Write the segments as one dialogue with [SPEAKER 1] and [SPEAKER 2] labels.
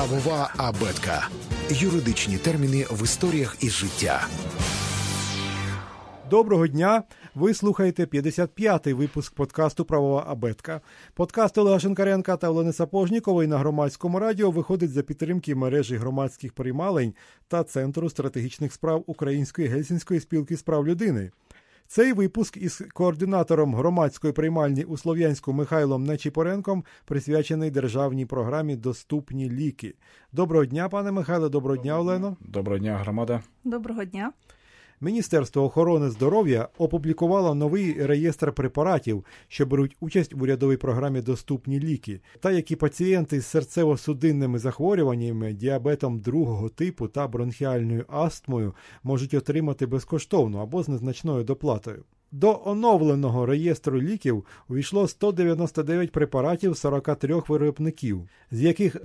[SPEAKER 1] Правова абетка. Юридичні терміни в історіях із життя.
[SPEAKER 2] Доброго дня! Ви слухаєте 55-й випуск подкасту «Правова абетка». Подкаст Олега Шинкаренка та Олени Сапожнікової на Громадському радіо виходить за підтримки мережі громадських приймалень та Центру стратегічних справ Української Гельсінської спілки з прав людини. Цей випуск із координатором громадської приймальні у Слов'янську Михайлом Нечіпоренком присвячений державній програмі «Доступні ліки». Доброго дня, пане Михайло, доброго дня, Олено.
[SPEAKER 3] Доброго дня, громада.
[SPEAKER 4] Доброго дня.
[SPEAKER 2] Міністерство охорони здоров'я опублікувало новий реєстр препаратів, що беруть участь в урядовій програмі «Доступні ліки», та які пацієнти з серцево-судинними захворюваннями, діабетом другого типу та бронхіальною астмою можуть отримати безкоштовно або з незначною доплатою. До оновленого реєстру ліків увійшло 199 препаратів 43 виробників, з яких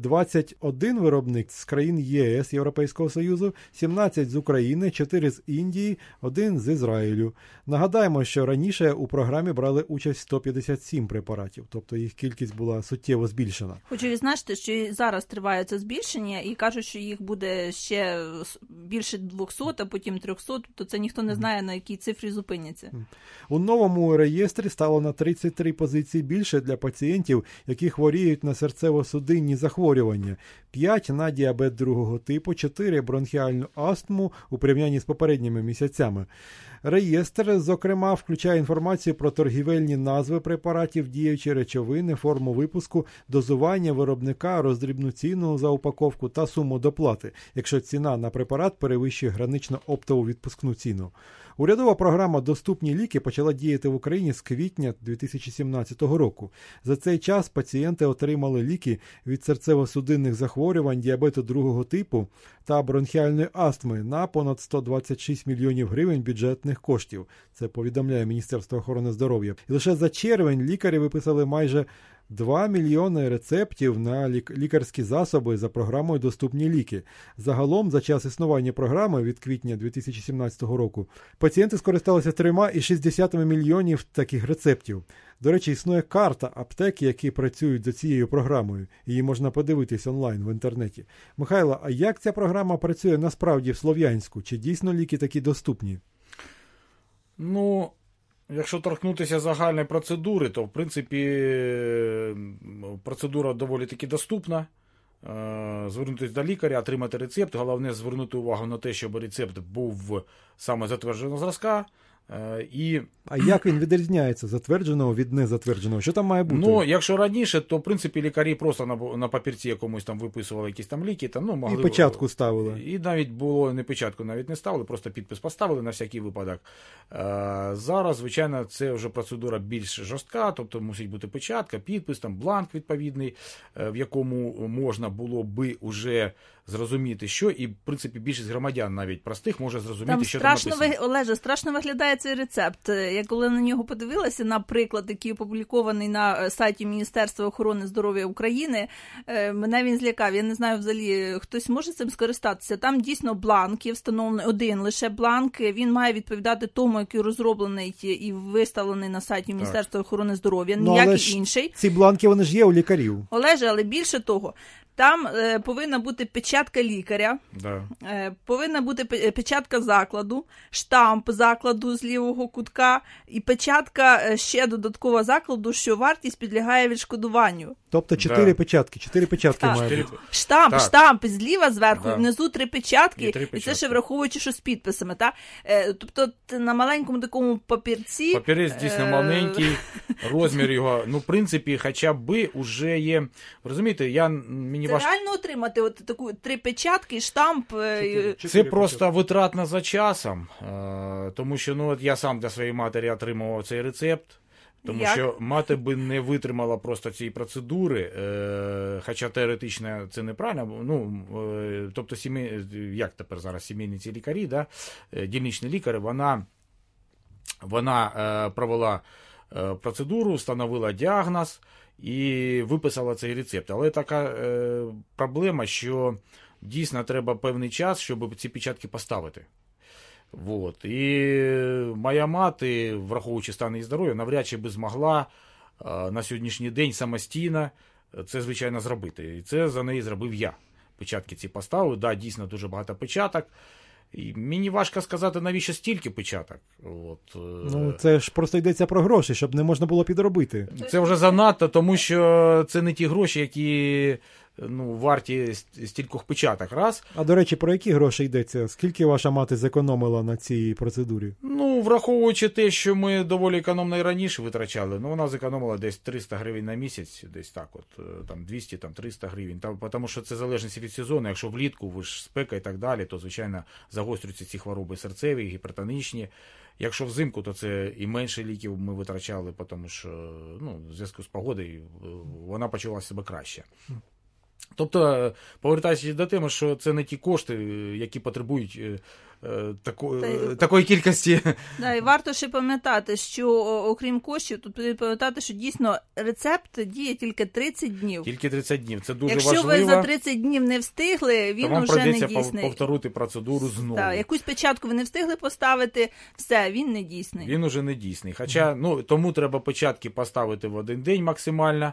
[SPEAKER 2] 21 виробник з країн ЄС, Європейського Союзу, 17 з України, 4 з Індії, 1 з Ізраїлю. Нагадаємо, що раніше у програмі брали участь 157 препаратів, тобто їх кількість була суттєво збільшена.
[SPEAKER 4] Хочу відзначити, що і зараз триває це збільшення, і кажуть, що їх буде ще більше 200, а потім 300, то це ніхто не знає, на якій цифрі зупиняться.
[SPEAKER 2] У новому реєстрі стало на 33 позиції більше для пацієнтів, які хворіють на серцево-судинні захворювання, 5 на діабет другого типу, 4 бронхіальну астму у порівнянні з попередніми місяцями. Реєстр, зокрема, включає інформацію про торгівельні назви препаратів, діючі речовини, форму випуску, дозування виробника, роздрібну ціну за упаковку та суму доплати, якщо ціна на препарат перевищує гранично-оптову відпускну ціну. Урядова програма «Доступні ліки» почала діяти в Україні з квітня 2017 року. За цей час пацієнти отримали ліки від серцево-судинних захворювань, діабету другого типу та бронхіальної астми на понад 126 мільйонів гривень бюджетних коштів. Це повідомляє Міністерство охорони здоров'я. І лише за червень лікарі виписали майже 2 мільйони рецептів на лікарські засоби за програмою «Доступні ліки». Загалом, за час існування програми від квітня 2017 року, пацієнти скористалися 3,6 мільйонів таких рецептів. До речі, існує карта аптек, які працюють за цією програмою. Її можна подивитись онлайн в інтернеті. Михайло, а як ця програма працює насправді в Слов'янську? Чи дійсно ліки такі доступні?
[SPEAKER 3] Якщо торкнутися загальної процедури, то, в принципі, процедура доволі таки доступна. Звернутися до лікаря, отримати рецепт. Головне звернути увагу на те, щоб рецепт був саме затвердженого зразка.
[SPEAKER 2] А як він відрізняється затвердженого від незатвердженого? Що там має бути?
[SPEAKER 3] Якщо раніше, то, в принципі, лікарі просто на папірці якомусь там виписували якісь там ліки. Могли...
[SPEAKER 2] І печатку ставили.
[SPEAKER 3] І навіть було не печатку, навіть не ставили, просто підпис поставили на всякий випадок. Зараз, звичайно, це вже процедура більш жорстка, тобто мусить бути печатка, підпис, там бланк відповідний, в якому можна було би уже зрозуміти, що, і, в принципі, більшість громадян навіть простих може зрозуміти,
[SPEAKER 4] там
[SPEAKER 3] що там написано.
[SPEAKER 4] Олеже, страшно виглядає цей рецепт. Я коли на нього подивилася, наприклад, який опублікований на сайті Міністерства охорони здоров'я України, мене він злякав. Я не знаю, взагалі, хтось може цим скористатися. Там дійсно бланк є встановлений, один лише бланк. Він має відповідати тому, який розроблений і виставлений на сайті Міністерства охорони здоров'я, ніякий інший.
[SPEAKER 2] Ці бланки, вони ж є у лікарів.
[SPEAKER 4] Олеже, але більше того, там повинна бути печатка лікаря, повинна бути печатка закладу, штамп закладу з лівого кутка і печатка ще додаткова закладу, що вартість підлягає відшкодуванню.
[SPEAKER 2] Тобто 4 печатки, 4 печатки має бути.
[SPEAKER 4] Штамп зліва зверху, внизу 3 печатки, і це ще враховуючи, що з підписами. Тобто на маленькому такому папірці...
[SPEAKER 3] Папірець дійсно маленький, розмір його, в принципі, хоча б уже є, розумієте,
[SPEAKER 4] Це реально отримати таку 3 печатки, штамп?
[SPEAKER 3] Це просто витратно за часом, тому що я сам для своєї матері отримував цей рецепт. Тому що мати би не витримала просто цієї процедури, хоча теоретично це неправильно. Тобто, як тепер зараз сімейні ці лікарі, дільничний лікар, вона провела процедуру, встановила діагноз і виписала цей рецепт. Але така проблема, що дійсно треба певний час, щоб ці печатки поставити. І моя мати, враховуючи стан її здоров'я, навряд чи би змогла на сьогоднішній день самостійно це, звичайно, зробити. І це за неї зробив я. печатки ці поставили. Да, дійсно дуже багато печаток. І мені важко сказати, навіщо стільки печаток.
[SPEAKER 2] Ну, це ж просто йдеться про гроші, щоб не можна було підробити.
[SPEAKER 3] Це вже занадто, тому що це не ті гроші, які варті стількох печаток. Раз.
[SPEAKER 2] А до речі, про які гроші йдеться? Скільки ваша мати зекономила на цій процедурі?
[SPEAKER 3] Враховуючи те, що ми доволі економно і раніше витрачали, вона зекономила десь 300 гривень на місяць, десь так там 200, там 300 гривень. Тому що це залежність від сезону. Якщо влітку, ви ж спека і так далі, то, звичайно, загострюються ці хвороби серцеві, гіпертонічні. Якщо взимку, то це і менше ліків ми витрачали, тому що в зв'язку з погодою вона почувала себе краще. Тобто, повертаючись до теми, що це не ті кошти, які потребують такої кількості.
[SPEAKER 4] Да, і варто ще пам'ятати, що окрім коштів, тут потрібно пам'ятати, що дійсно рецепт діє тільки 30 днів.
[SPEAKER 3] Тільки 30 днів, це дуже
[SPEAKER 4] Якщо
[SPEAKER 3] важливо.
[SPEAKER 4] Якщо ви за 30 днів не встигли, він уже не дійсний.
[SPEAKER 3] Вам прийдеться повторити процедуру знову.
[SPEAKER 4] Так, якусь печатку ви не встигли поставити, все, він не дійсний.
[SPEAKER 3] Він уже не дійсний. Хоча, тому треба печатки поставити в один день максимально.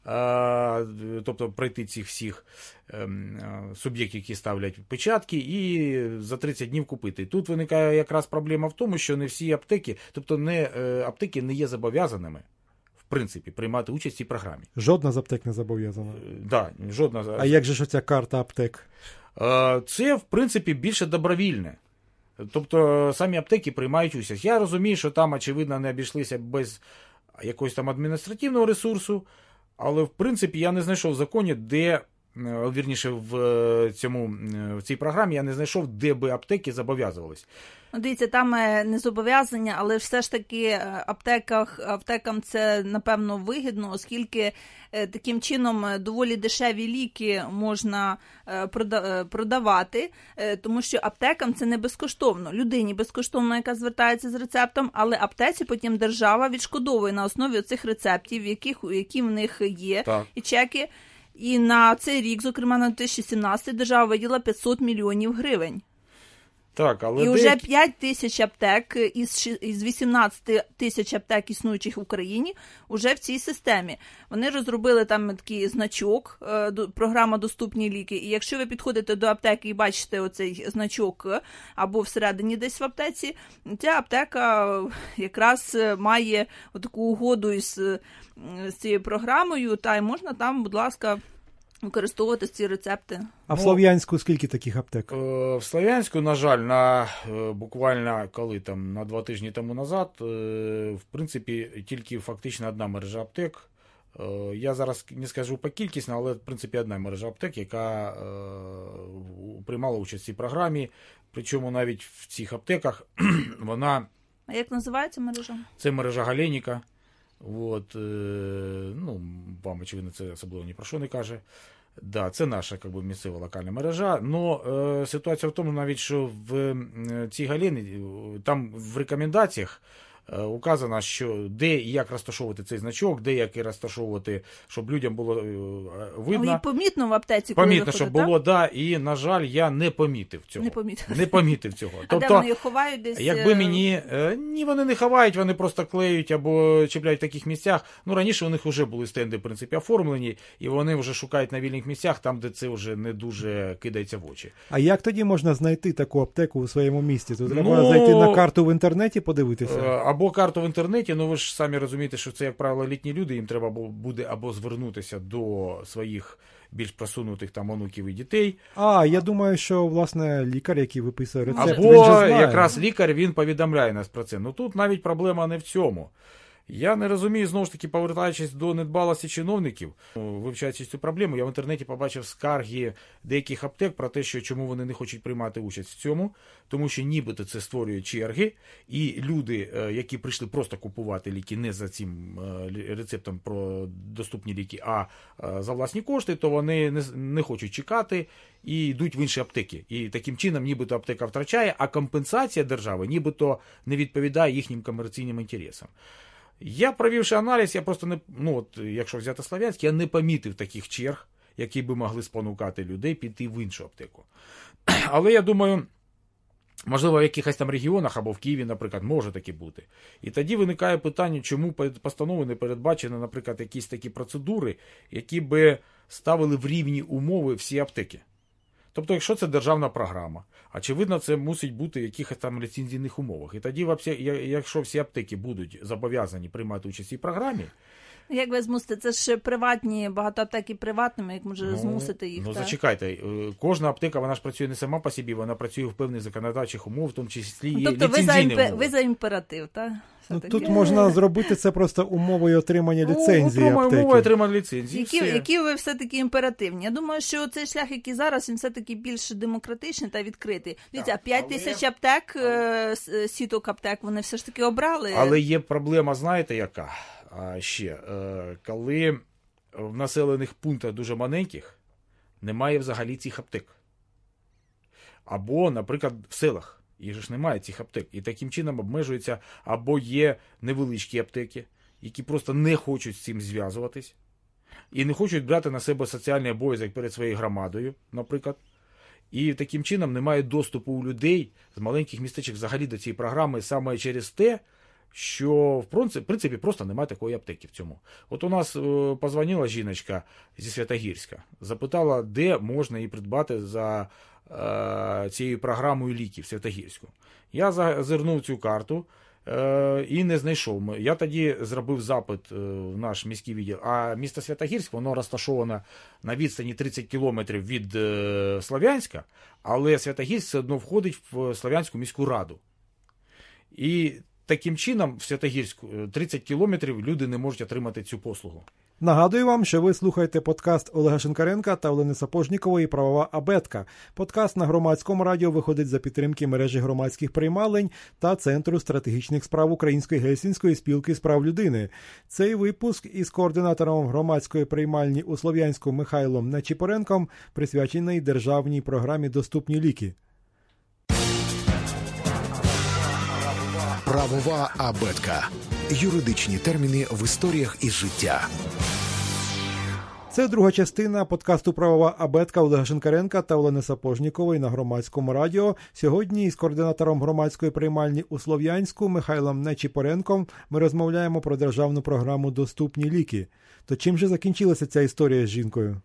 [SPEAKER 3] Тобто пройти цих всіх суб'єктів, які ставлять печатки, і за 30 днів купити. Тут виникає якраз проблема в тому, що не всі аптеки, тобто аптеки не є зобов'язаними, в принципі, приймати участь в цій програмі.
[SPEAKER 2] Жодна з аптек не зобов'язана?
[SPEAKER 3] Да, жодна.
[SPEAKER 2] А як же ж оця карта аптек?
[SPEAKER 3] Це, в принципі, більше добровільне. Тобто самі аптеки приймають участь. Я розумію, що там, очевидно, не обійшлися без якогось там адміністративного ресурсу, але, в принципі, я не знайшов в законі, вірніше, в цій програмі я не знайшов, де би аптеки зобов'язувались.
[SPEAKER 4] Дивіться, там не зобов'язання, але все ж таки аптекам це, напевно, вигідно, оскільки таким чином доволі дешеві ліки можна продавати, тому що аптекам це не безкоштовно. Людині безкоштовно, яка звертається з рецептом, але аптеці потім держава відшкодовує на основі цих рецептів, які в них є,
[SPEAKER 3] так.
[SPEAKER 4] І чеки. І на цей рік, зокрема на 2017, держава виділила 500 мільйонів гривень.
[SPEAKER 3] Так, але
[SPEAKER 4] і вже 5 тисяч аптек із 18 тисяч аптек, існуючих в Україні, вже в цій системі. Вони розробили там такий значок, програма «Доступні ліки». І якщо ви підходите до аптеки і бачите оцей значок або всередині десь в аптеці, ця аптека якраз має таку угоду з цією програмою, та й можна там, будь ласка, використовувати ці рецепти.
[SPEAKER 2] А в Слов'янську скільки таких аптек?
[SPEAKER 3] В Слов'янську, на жаль, буквально на 2 тижні тому назад, в принципі, тільки фактично одна мережа аптек. Я зараз не скажу по кількість, але, в принципі, одна мережа аптек, яка приймала участь в цій програмі. Причому навіть в цих аптеках вона...
[SPEAKER 4] А як називається мережа?
[SPEAKER 3] Це мережа Галеніка. Вам, очевидно, це особливо ні про що не каже. Да, це наша місцева локальна мережа. Но ситуація в тому, навіть, що в цій Галені, там в рекомендаціях указано, що де і як розташовувати цей значок, де як і розташовувати, щоб людям було видно.
[SPEAKER 4] І помітно в аптеці, коли
[SPEAKER 3] помітно,
[SPEAKER 4] виходить,
[SPEAKER 3] щоб було, да, і, на жаль, я не помітив цього.
[SPEAKER 4] Не помітив
[SPEAKER 3] цього.
[SPEAKER 4] А де вони їх ховають десь?
[SPEAKER 3] Якби мені... Ні, вони не ховають, вони просто клеють або чіпляють в таких місцях. Раніше у них вже були стенди, в принципі, оформлені, і вони вже шукають на вільних місцях, там, де це вже не дуже кидається в очі.
[SPEAKER 2] А як тоді можна знайти таку аптеку у своєму місті? Тут треба зайти на карту в інтернеті, подивитися?
[SPEAKER 3] Або карту в інтернеті, ви ж самі розумієте, що це, як правило, літні люди, їм треба буде або звернутися до своїх більш просунутих там онуків і дітей.
[SPEAKER 2] Я думаю, що, власне, лікар, який виписує рецепт,
[SPEAKER 3] або
[SPEAKER 2] він же знає.
[SPEAKER 3] Якраз лікар, він повідомляє нас про це. Тут навіть проблема не в цьому. Я не розумію, знову ж таки, повертаючись до недбалості чиновників, вивчаючи цю проблему, я в інтернеті побачив скарги деяких аптек про те, що чому вони не хочуть приймати участь в цьому, тому що нібито це створює черги, і люди, які прийшли просто купувати ліки не за цим рецептом про доступні ліки, а за власні кошти, то вони не хочуть чекати і йдуть в інші аптеки. І таким чином нібито аптека втрачає, а компенсація держави нібито не відповідає їхнім комерційним інтересам. Я, провівши аналіз, я просто не, якщо взяти Слов'янськ, я не помітив таких черг, які би могли спонукати людей піти в іншу аптеку. Але я думаю, можливо, в якихось там регіонах або в Києві, наприклад, може таке бути. І тоді виникає питання, чому постанови не передбачено, наприклад, якісь такі процедури, які би ставили в рівні умови всі аптеки. Тобто, якщо це державна програма, очевидно, це мусить бути в якихось там ліцензійних умовах. І тоді, якщо всі аптеки будуть зобов'язані приймати участь у цій програмі,
[SPEAKER 4] як ви змусите? Це ж приватні, багато аптеки приватними, як може змусити їх?
[SPEAKER 3] Зачекайте, кожна аптека, вона ж працює не сама по собі, вона працює в певних законодавчих умов, в тому числі і ліцензійні умови.
[SPEAKER 4] Ви за імператив, так?
[SPEAKER 2] Тут можна зробити це просто умовою отримання ліцензії аптеки.
[SPEAKER 3] Умовою отримання ліцензії.
[SPEAKER 4] Які ви все-таки імперативні? Я думаю, що цей шлях, який зараз, він все-таки більш демократичний та відкритий. Дивіться, 5 тисяч аптек, сіток аптек, вони все ж таки обрали.
[SPEAKER 3] Але є проблема, знаєте, яка? Коли в населених пунктах дуже маленьких немає взагалі цих аптек. Або, наприклад, в селах їх ж немає цих аптек. І таким чином обмежуються, або є невеличкі аптеки, які просто не хочуть з цим зв'язуватись. І не хочуть брати на себе соціальний обов'язок перед своєю громадою, наприклад. І таким чином немає доступу у людей з маленьких містечок взагалі до цієї програми саме через те, що, в принципі, просто немає такої аптеки в цьому. От у нас позвонила жіночка зі Святогірська, запитала, де можна її придбати за цією програмою ліків в Святогірську. Я зазирнув цю карту і не знайшов. Я тоді зробив запит в наш міський відділ. А місто Святогірськ, воно розташоване на відстані 30 кілометрів від Слов'янська, але Святогірськ все одно входить в Слов'янську міську раду. І таким чином в Святогірську 30 кілометрів люди не можуть отримати цю послугу.
[SPEAKER 2] Нагадую вам, що ви слухаєте подкаст Олега Шинкаренка та Олени Сапожнікової «Правова абетка». Подкаст на Громадському радіо виходить за підтримки мережі громадських приймалень та Центру стратегічних справ Української Гельсінської спілки з прав людини. Цей випуск із координатором громадської приймальні у Слов'янську Михайлом Нечіпоренком присвячений державній програмі «Доступні ліки».
[SPEAKER 1] Правова абетка. Юридичні терміни в історіях із життя.
[SPEAKER 2] Це друга частина подкасту «Правова абетка» Олега Шинкаренка та Олени Сапожнікової на Громадському радіо. Сьогодні із координатором громадської приймальні у Слов'янську Михайлом Нечіпоренком ми розмовляємо про державну програму «Доступні ліки». То чим же закінчилася ця історія з жінкою?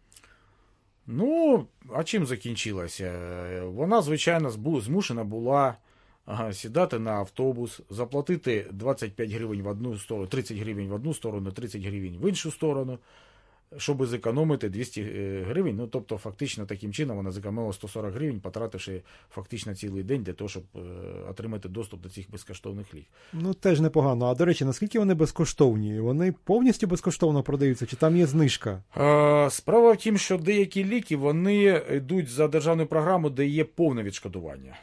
[SPEAKER 3] Ну, а чим закінчилася? Вона, звичайно, змушена була сідати на автобус, заплатити 25 гривень в одну сторону, 30 гривень в одну сторону, 30 гривень в іншу сторону, щоб зекономити 200 гривень. Ну, тобто, фактично, таким чином вона зекономила 140 гривень, потративши фактично цілий день для того, щоб отримати доступ до цих безкоштовних ліків.
[SPEAKER 2] Ну, теж непогано. А, до речі, наскільки вони безкоштовні? Вони повністю безкоштовно продаються, чи там є знижка?
[SPEAKER 3] Справа в тім, що деякі ліки, вони йдуть за державну програму, де є повне відшкодування.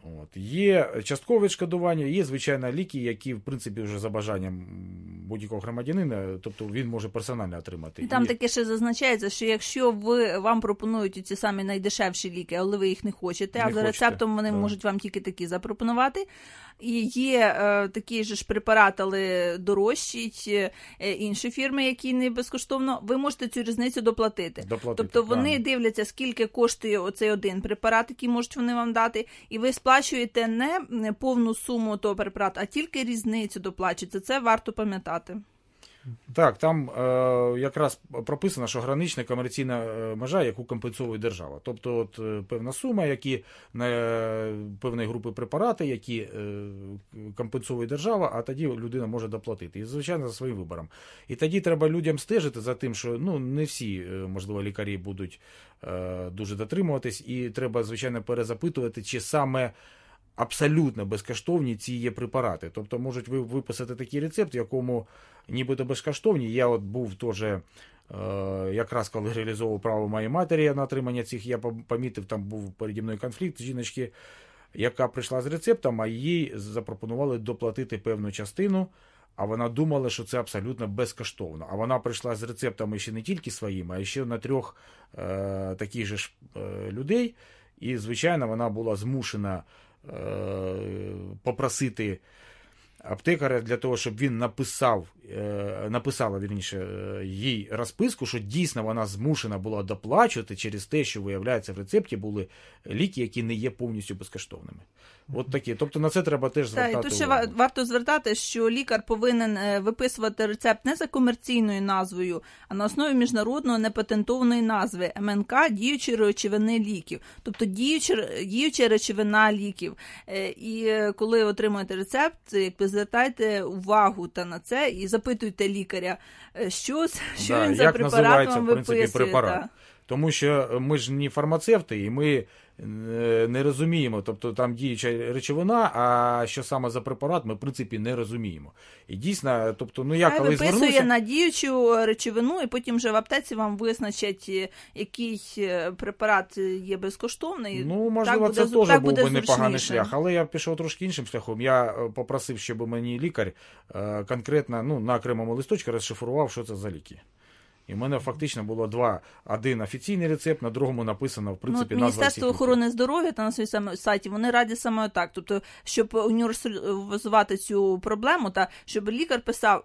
[SPEAKER 3] Є часткове відшкодування, є, звичайно, ліки, які, в принципі, вже за бажанням будь-якого громадянина, тобто він може персонально отримати.
[SPEAKER 4] І там таке ще зазначається, що якщо вам пропонують ці самі найдешевші ліки, але ви їх не хочете, а за рецептом вони можуть вам тільки такі запропонувати. І є такі ж препарати, але дорожчі, інші фірми, які не безкоштовно, ви можете цю різницю доплатити. Тобто вони дивляться, скільки коштує оцей один препарат, який можуть вони вам дати, і ви сплачуєте не повну суму того препарату, а тільки різницю доплачуєте. Це варто пам'ятати.
[SPEAKER 3] Так, там якраз прописано, що гранична комерційна межа, яку компенсує держава. Тобто от певна сума, які на певної групи препарати, які компенсує держава, а тоді людина може доплатити. І, звичайно, за своїм вибором. І тоді треба людям стежити за тим, що не всі, можливо, лікарі будуть дуже дотримуватись, і треба, звичайно, перезапитувати, чи саме абсолютно безкоштовні ці є препарати. Тобто можуть виписати такий рецепт, в якому нібито безкоштовні. Я от був теж, якраз коли реалізовував право моєї матері на отримання цих, я помітив, там був переді мною конфлікт жіночки, яка прийшла з рецептом, а їй запропонували доплатити певну частину, а вона думала, що це абсолютно безкоштовно. А вона прийшла з рецептами ще не тільки своїми, а ще на 3 таких же ж людей. І, звичайно, вона була змушена попросити аптекаря для того, щоб він написала вірніше, їй розписку, що дійсно вона змушена була доплачувати через те, що, виявляється, в рецепті були ліки, які не є повністю безкоштовними. От такі. Тобто на це треба теж звертати увагу.
[SPEAKER 4] Тут ще варто звертати, що лікар повинен виписувати рецепт не за комерційною назвою, а на основі міжнародної непатентованої назви МНК діючої речовини ліків. Тобто діюча речовина ліків. І коли отримуєте рецепт, звертайте увагу на це і запитуйте лікаря, що він за препарат вам виписує.
[SPEAKER 3] Препарат. Тому що ми ж не фармацевти, і ми не розуміємо, тобто там діюча речовина, а що саме за препарат, ми в принципі не розуміємо. І дійсно, тобто, я коли
[SPEAKER 4] виписує
[SPEAKER 3] звернувся...
[SPEAKER 4] на діючу речовину, і потім вже в аптеці вам визначать, який препарат є безкоштовний.
[SPEAKER 3] Можливо, це теж був би непоганий шлях, але я пішов трошки іншим шляхом. Я попросив, щоб мені лікар конкретно на окремому листочку розшифрував, що це за ліки. І в мене фактично було один офіційний рецепт, на другому написано, в принципі, назва
[SPEAKER 4] Міністерство охорони здоров'я та на своєму сайті, вони раді саме так. Тобто, щоб універсалізувати цю проблему, щоб лікар писав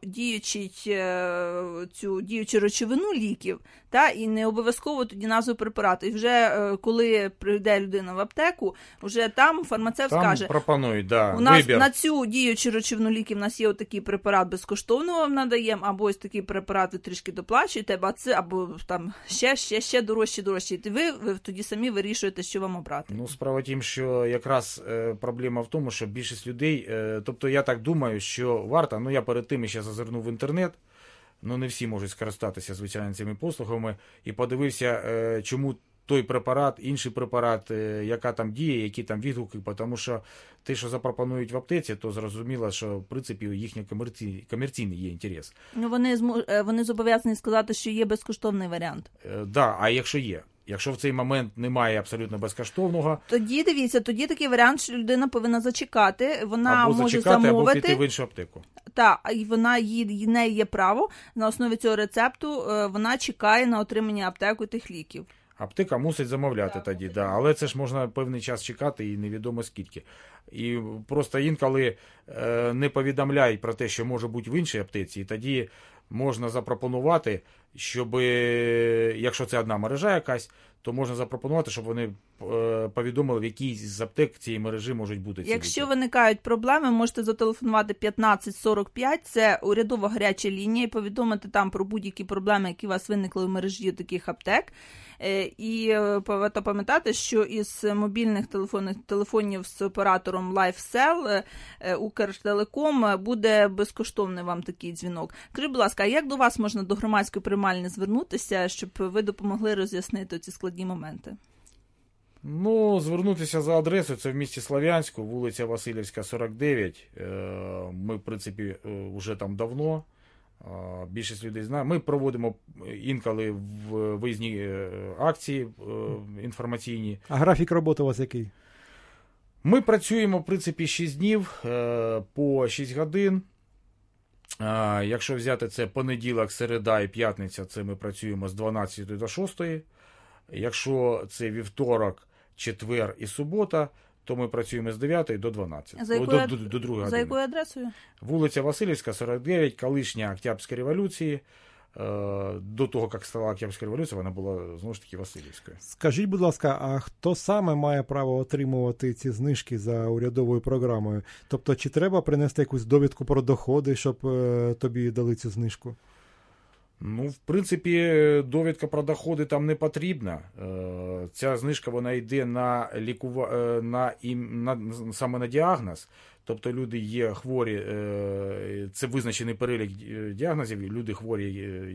[SPEAKER 4] цю діючу речовину ліків, і не обов'язково тоді назву препарату. І вже коли прийде людина в аптеку, вже там фармацевт скаже,
[SPEAKER 3] пропонують,
[SPEAKER 4] у нас вибір. На цю діючу речовину ліків у нас є отакий препарат безкоштовно вам надаємо, або ось такий препарат ви трішки доплачуєте, або там ще дорожче. І ви тоді самі вирішуєте, що вам обрати.
[SPEAKER 3] Справа тім, що якраз проблема в тому, що більшість людей, тобто я так думаю, що варто, я перед тим ще зазирнув в інтернет, не всі можуть скористатися, звичайно, цими послугами, і подивився, чому той препарат, інший препарат, яка там діє, які там відгуки, тому що те, що запропонують в аптеці, то зрозуміло, що в принципі їхній комерційний є інтерес.
[SPEAKER 4] Вони зобов'язані сказати, що є безкоштовний варіант.
[SPEAKER 3] А якщо є? Якщо в цей момент немає абсолютно безкоштовного...
[SPEAKER 4] Тоді, дивіться, такий варіант, що людина повинна зачекати, вона
[SPEAKER 3] або
[SPEAKER 4] може
[SPEAKER 3] зачекати,
[SPEAKER 4] замовити.
[SPEAKER 3] Або піти в іншу аптеку.
[SPEAKER 4] Так, і в неї є право, на основі цього рецепту вона чекає на отримання аптекою тих ліків.
[SPEAKER 3] Аптека мусить замовляти тоді, але це ж можна певний час чекати і невідомо скільки. І просто інколи не повідомляють про те, що може бути в іншій аптеці, і тоді можна запропонувати, щоб, якщо це одна мережа якась, то можна запропонувати, щоб вони повідомили, в якій з аптек цієї мережі можуть бути ці
[SPEAKER 4] Якщо
[SPEAKER 3] ліки.
[SPEAKER 4] виникають проблеми, можете зателефонувати 1545, це урядова гаряча лінія, і повідомити там про будь-які проблеми, які у вас виникли в мережі таких аптек. І пам'ятати, що із мобільних телефонів з оператором LifeSell Укртелеком буде безкоштовний вам такий дзвінок. Скажіть, будь ласка, а як до вас можна до громадської приймальні звернутися, щоб ви допомогли роз'яснити ці складні моменти?
[SPEAKER 3] Звернутися за адресою, це в місті Слов'янську, вулиця Васильівська, 49. Ми, в принципі, вже там давно. Більшість людей знає. Ми проводимо інколи виїзні акції інформаційні.
[SPEAKER 2] А графік роботи у вас який?
[SPEAKER 3] Ми працюємо, в принципі, 6 днів по 6 годин. Якщо взяти це понеділок, середа і п'ятниця, це ми працюємо з 12 до 6. Якщо це вівторок, четвер і субота, то ми працюємо з 9 до 12. До 2 години.
[SPEAKER 4] За якою адресою?
[SPEAKER 3] Вулиця Васильівська, 49, колишня Октябрьської революції. До того, як стала Октябрьська революція, вона була, знову ж таки, Васильівською.
[SPEAKER 2] Скажіть, будь ласка, а хто саме має право отримувати ці знижки за урядовою програмою? Тобто, чи треба принести якусь довідку про доходи, щоб тобі дали цю знижку?
[SPEAKER 3] В принципі, довідка про доходи там не потрібна. Ця знижка, вона йде саме на діагноз. Тобто люди є хворі, це визначений перелік діагнозів, люди хворі,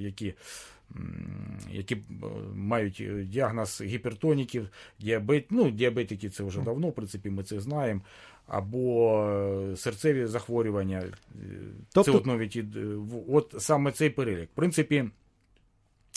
[SPEAKER 3] які мають діагноз гіпертоніків, діабетики це вже давно, в принципі, ми це знаємо, або серцеві захворювання. Тобто... Це саме цей перелік. В принципі,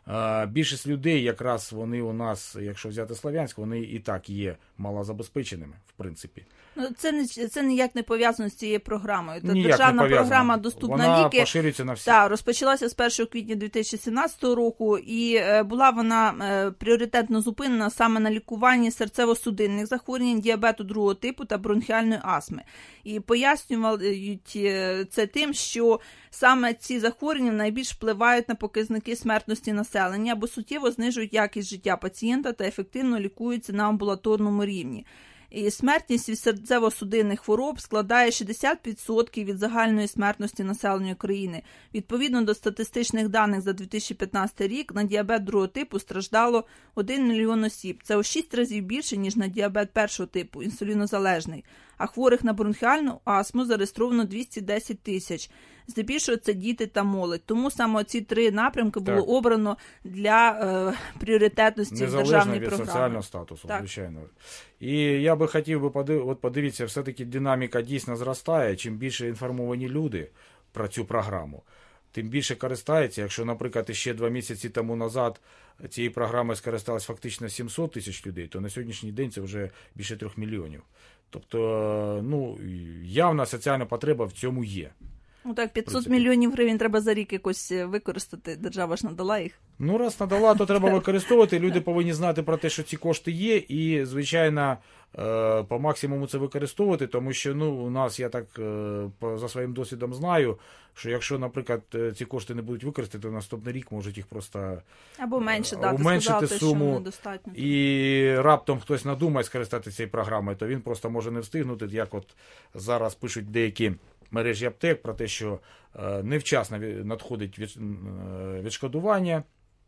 [SPEAKER 3] Більшість людей, якраз вони у нас, якщо взяти Слов'янськ, вони і так є малозабезпеченими, в принципі.
[SPEAKER 4] Ну, це ніяк не пов'язано з цією програмою.
[SPEAKER 3] Ніяк
[SPEAKER 4] Державна
[SPEAKER 3] не пов'язано.
[SPEAKER 4] програма «Доступна
[SPEAKER 3] Вона
[SPEAKER 4] ліки»
[SPEAKER 3] поширюється на всі.
[SPEAKER 4] розпочалася з 1 квітня 2017 року, і була вона пріоритетно зупинена саме на лікуванні серцево-судинних захворювань, діабету другого типу та бронхіальної астми. І пояснюють це тим, що саме ці захворювання найбільш впливають на показники смертності населення або суттєво знижують якість життя пацієнта та ефективно лікуються на амбулаторному рівні. І смертність від серцево-судинних хвороб складає 60% від загальної смертності населення країни. Відповідно до статистичних даних за 2015 рік, на діабет другого типу страждало 1 мільйон осіб. Це у 6 разів більше, ніж на діабет першого типу, інсулінозалежний. А хворих на бронхіальну астму зареєстровано 210 тисяч. Здебільшого це діти та молодь. Тому саме ці 3 напрямки було обрано для пріоритетності в державній програмі.
[SPEAKER 3] Незалежно від соціального статусу,
[SPEAKER 4] так.
[SPEAKER 3] звичайно. І я би хотів би подивитися, все-таки динаміка дійсно зростає. Чим більше інформовані люди про цю програму, тим більше користаються. Якщо, наприклад, ще 2 місяці тому назад цією програмою скористалось фактично 700 тисяч людей, то на сьогоднішній день це вже більше 3 мільйонів. Тобто, явна соціальна потреба в цьому є.
[SPEAKER 4] Ну так, 500 мільйонів гривень треба за рік якось використати, держава ж надала їх.
[SPEAKER 3] Ну, раз надала, то треба використовувати, люди повинні знати про те, що ці кошти є, і, звичайно, по максимуму це використовувати, тому що, у нас, я так за своїм досвідом знаю, що якщо, наприклад, ці кошти не будуть використані, то наступний рік можуть їх просто
[SPEAKER 4] або менше дати,
[SPEAKER 3] уменшити
[SPEAKER 4] сказати,
[SPEAKER 3] суму,
[SPEAKER 4] що недостатньо.
[SPEAKER 3] І раптом хтось надумає скористатися цією програмою, то він просто може не встигнути, як от зараз пишуть деякі мережі аптек про те, що невчасно надходить відшкодування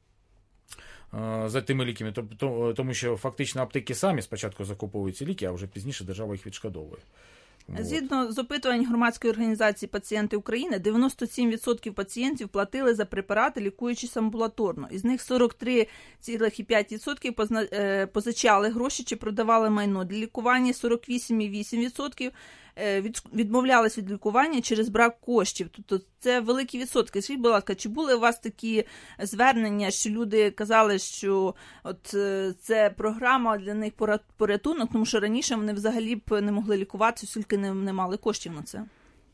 [SPEAKER 3] за тими ліками, тому що фактично аптеки самі спочатку закуповують ці ліки, а вже пізніше держава їх відшкодовує.
[SPEAKER 4] Згідно з опитувань громадської організації «Пацієнти України», 97% пацієнтів платили за препарати, лікуючись амбулаторно. Із них 43,5% позичали гроші чи продавали майно для лікування, 48,8% відмовлялись від лікування через брак коштів. Тобто це великі відсотки. Скажіть, будь ласка, чи були у вас такі звернення, що люди казали, що це програма для них порятунок, тому що раніше вони взагалі б не могли лікуватися, оскільки не мали коштів на це?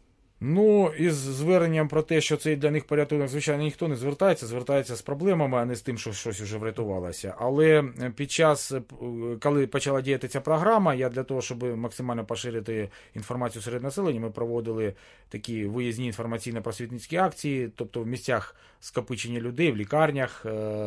[SPEAKER 3] Із зверненням про те, що це для них порятунок, звичайно, ніхто не звертається з проблемами, а не з тим, що щось вже врятувалося. Але під час, коли почала діяти ця програма, я для того, щоб максимально поширити інформацію серед населення, ми проводили такі виїзні інформаційно-просвітницькі акції, тобто в місцях скопичення людей, в лікарнях,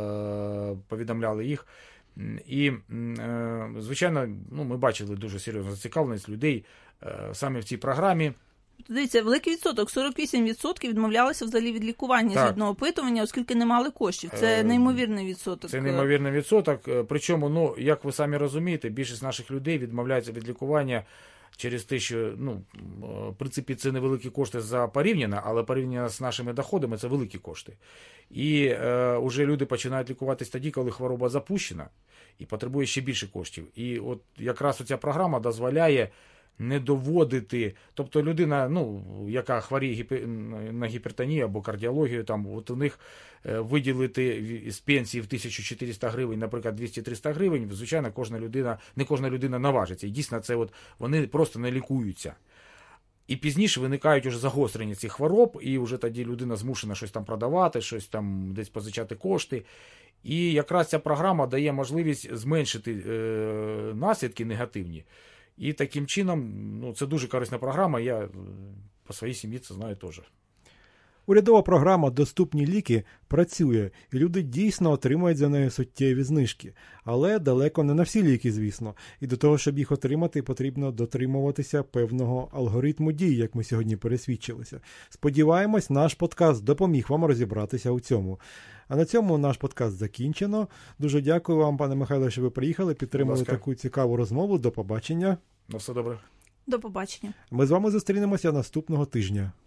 [SPEAKER 3] повідомляли їх. І, звичайно, ми бачили дуже серйозну зацікавленість людей саме в цій програмі.
[SPEAKER 4] Дивіться, великий відсоток, 48% відмовлялися взагалі від лікування згідно опитування, оскільки не мали коштів. Це неймовірний відсоток.
[SPEAKER 3] Це неймовірний відсоток. Причому, як ви самі розумієте, більшість наших людей відмовляються від лікування через те, що, в принципі, це невеликі кошти порівняно, але порівняно з нашими доходами це великі кошти. І вже люди починають лікуватись тоді, коли хвороба запущена і потребує ще більше коштів. І от якраз оця програма дозволяє не доводити, тобто людина, яка хворіє на гіпертонію або кардіологію, от у них виділити з пенсії в 1400 гривень, наприклад, 200-300 гривень, звичайно, не кожна людина наважиться. І дійсно, це вони просто не лікуються. І пізніше виникають уже загострення цих хвороб, і вже тоді людина змушена щось там продавати, щось там десь позичати кошти. І якраз ця програма дає можливість зменшити наслідки негативні. І таким чином, це дуже корисна програма, я по своїй сім'ї це знаю теж.
[SPEAKER 2] Урядова програма «Доступні ліки» працює, і люди дійсно отримують за нею суттєві знижки. Але далеко не на всі ліки, звісно. І до того, щоб їх отримати, потрібно дотримуватися певного алгоритму дій, як ми сьогодні пересвідчилися. Сподіваємось, наш подкаст допоміг вам розібратися у цьому. А на цьому наш подкаст закінчено. Дуже дякую вам, пане Михайло, що ви приїхали, підтримали таку цікаву розмову. До побачення.
[SPEAKER 3] На все добре.
[SPEAKER 4] До побачення.
[SPEAKER 2] Ми з вами зустрінемося наступного тижня.